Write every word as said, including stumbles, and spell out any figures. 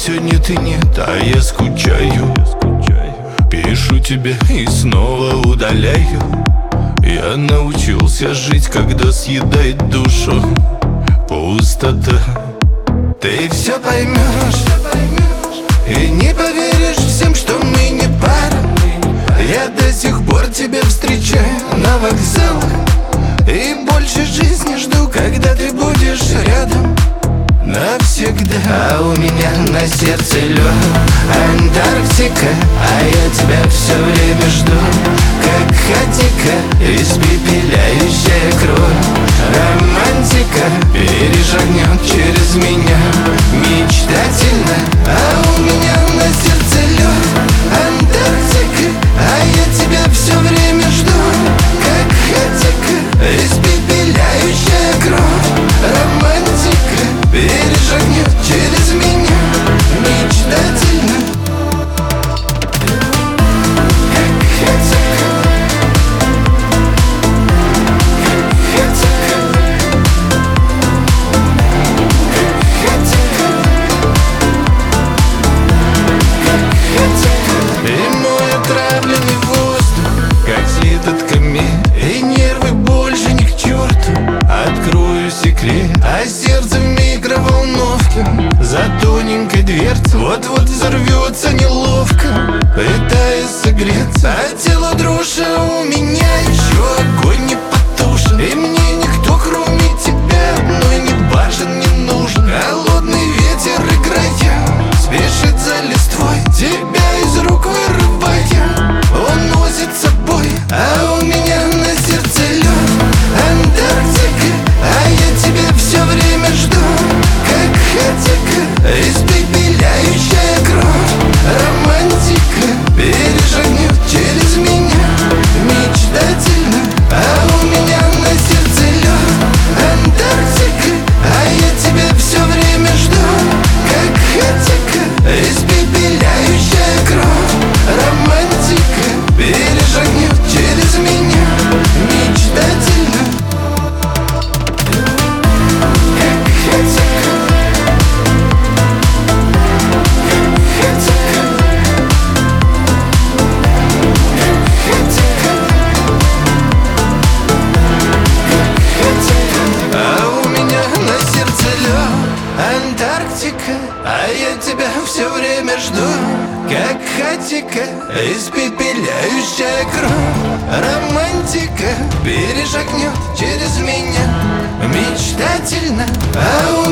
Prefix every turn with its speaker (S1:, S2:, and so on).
S1: все нет и нет, а я скучаю. Пишу тебе и снова удаляю. Я научился жить, когда съедает душу пустота. Ты все поймешь и не поверишь всем, что мы не пара. Я до сих пор тебя встречаю на вокзалах и больше жизни жду, когда ты будешь рядом навсегда. А у меня на сердце лед, Антарктика, а я тебя все время жду, как хатика, испепеляющая кровь. Романтика перешагнет через меня мечтательно. А у меня на сердце лед, Антарктика, а я тебя все время жду, как хатика, испепеляющая кровь. Романтика перешагнет через меня мечтательно. Как хатика, как хатика, как хатика. И мой отравленный воздух, как слит от комет, и нервы больше ни к черту. Открою секрет, а сердце в микроволновке за тоненькой дверцей вот-вот взорвется неловко, пытаясь согреться. А тело дрожь, а у меня еще огонь не потушен. И мне никто, кроме тебя, одной не важен, не нужен. Холодный ветер играя спешит за листвой, тебя из рук вырывая он носит с собой. А у меня на сердце лед, Антарктика, а я тебя все время жду, как хатика, испепеляющая кровь. Романтика перешагнет через меня мечтательно. А у меня на сердце лед, Антарктика, а я тебя все время жду, как хатика, испепеляющая кровь. Романтика перешагнет через меня мечтательно. Как хатика, как хатика, как хатика. А у меня на сердце лед, Антарктика, а я тебя все время жду, как хатика, испепеляющая кровь. Романтика перешагнет через меня мечтательно. А у